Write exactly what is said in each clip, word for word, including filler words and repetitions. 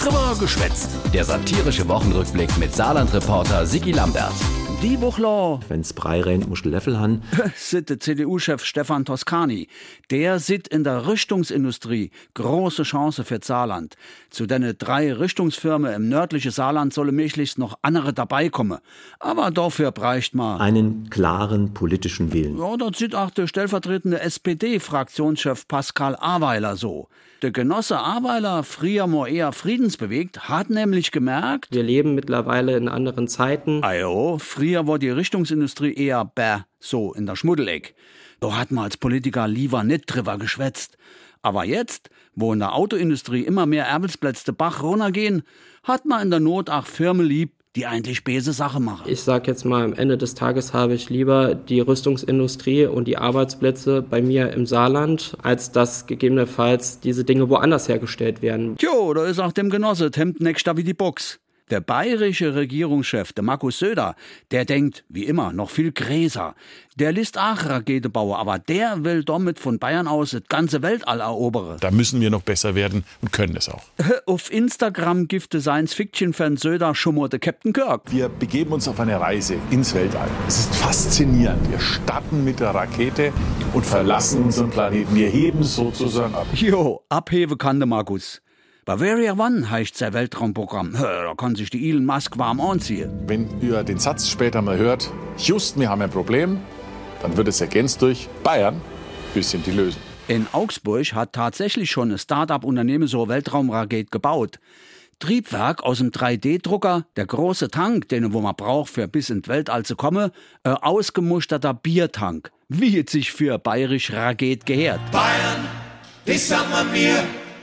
Drüber geschwätzt. Der satirische Wochenrückblick mit Saarland-Reporter Sigi Lambert. Die Woche, wenn's Brei rennt, musst du Löffel haben. sieht der C D U-Chef Stefan Toscani. Der sieht in der Rüstungsindustrie große Chance für Saarland. Zu den drei Rüstungsfirmen im nördlichen Saarland sollen möglichst noch andere dabei kommen. Aber dafür bräucht man Einen klaren politischen Willen. Ja, das sieht auch der stellvertretende S P D-Fraktionschef Pascal Aweiler so. Der Genosse Aweiler, früher mal eher friedensbewegt, hat nämlich gemerkt, wir leben mittlerweile in anderen Zeiten. ajo, früher war die Rüstungsindustrie eher bäh, so in der Schmuddeleck. Da hat man als Politiker lieber nicht drüber geschwätzt. Aber jetzt, wo in der Autoindustrie immer mehr Arbeitsplätze den Bach runtergehen, hat man in der Not auch Firmen lieb, die eigentlich böse Sache machen. Ich sag jetzt mal, am Ende des Tages habe ich lieber die Rüstungsindustrie und die Arbeitsplätze bei mir im Saarland, als dass gegebenenfalls diese Dinge woanders hergestellt werden. Tjo, da ist auch dem Genosse Hemd nächster wie die Box. Der bayerische Regierungschef, der Markus Söder, der denkt, wie immer, noch viel gräser. Der lässt auch Rakete bauen, aber der will damit von Bayern aus das ganze Weltall erobern. Da müssen wir noch besser werden und können es auch. Auf Instagram gibt der Science-Fiction-Fan Söder schon mal der Captain Kirk. Wir begeben uns auf eine Reise ins Weltall. Es ist faszinierend. Wir starten mit der Rakete und verlassen unseren Planeten. Wir heben sozusagen ab. Jo, abheben kann der Markus. Bavaria One heißt sein Weltraumprogramm. Da kann sich die Elon Musk warm anziehen. Wenn ihr den Satz später mal hört, just, wir haben ein Problem, dann wird es ergänzt durch Bayern, wir sind die Lösung. In Augsburg hat tatsächlich schon ein Start-up-Unternehmen so eine Weltraumrakete gebaut. Triebwerk aus dem drei D Drucker, der große Tank, den wo man braucht, für bis ins Weltall zu kommen, ein ausgemusterter Biertank. Wie es sich für bayerisch Rakete gehört. Bayern, das sind wir.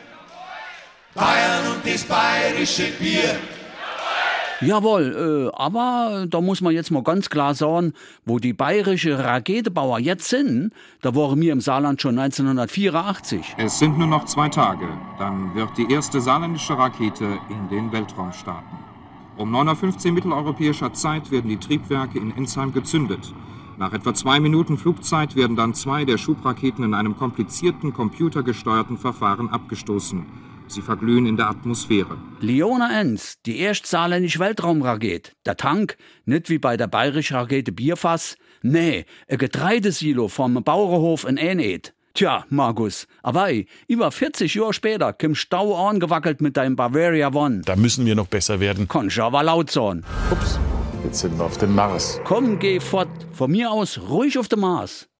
Bayern und das bayerische Bier. Jawohl, äh, aber da muss man jetzt mal ganz klar sagen, wo die bayerische Raketebauer jetzt sind, da waren wir im Saarland schon neunzehnhundertvierundachtzig. Es sind nur noch zwei Tage, dann wird die erste saarländische Rakete in den Weltraum starten. Um neun Uhr fünfzehn mitteleuropäischer Zeit werden die Triebwerke in Ensheim gezündet. Nach etwa zwei Minuten Flugzeit werden dann zwei der Schubraketen in einem komplizierten, computergesteuerten Verfahren abgestoßen. Sie verglühen in der Atmosphäre. Leona eins, die erste saarländische Weltraumrakete. Der Tank, nicht wie bei der bayerischen Rakete Bierfass. Nee, ein Getreidesilo vom Bauernhof in Ened. Tja, Markus, aber ey, über vierzig Jahre später kim Stau angewackelt mit deinem Bavaria One. Da müssen wir noch besser werden. Kannst aber laut sein. Ups, jetzt sind wir auf dem Mars. Komm, geh fort. Von mir aus ruhig auf dem Mars.